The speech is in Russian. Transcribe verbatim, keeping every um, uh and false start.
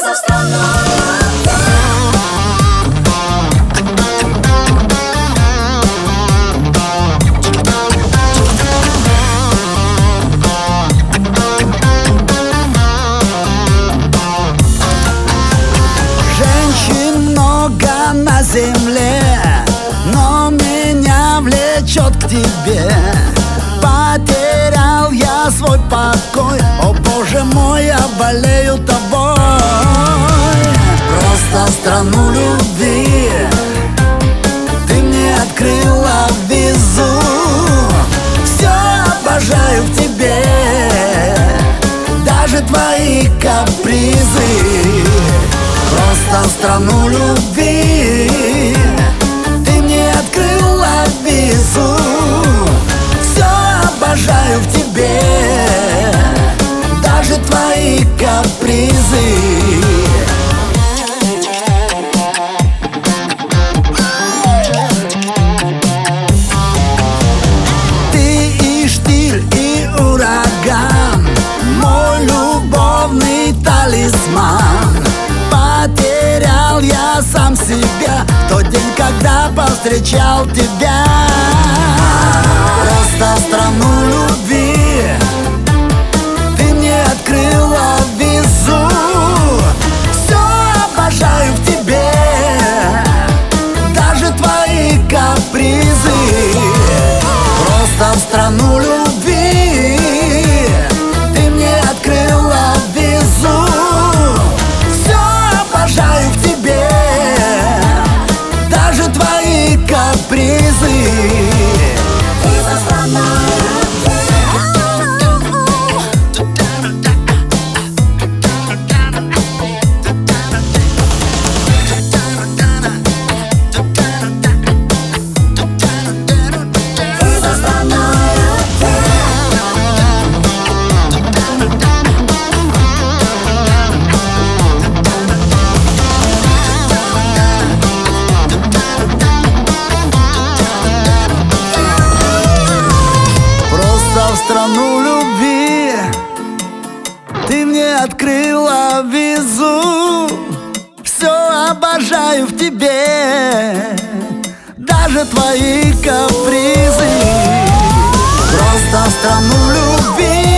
Просто в страну на земле, но меня влечет к тебе. Потерял я свой покой, о боже мой, я болею тобой. Просто в страну любви ты мне открыла визу. Все обожаю в тебе, даже твои капризы. Просто в страну любви ты мне открыла визу. Все обожаю в тебе, даже твои капризы. Ты и штиль, и ураган, мой любовный талисман. Потерял я сам себя в тот день, когда повстречал тебя. Просто в страну любви ты мне открыла визу. Все обожаю в тебе, даже твои капризы. Просто в страну любви ты мне открыла визу. Обожаю в тебе, даже твои капризы. В страну любви ты мне открыла визу. Все обожаю в тебе, даже твои капризы. Просто в страну любви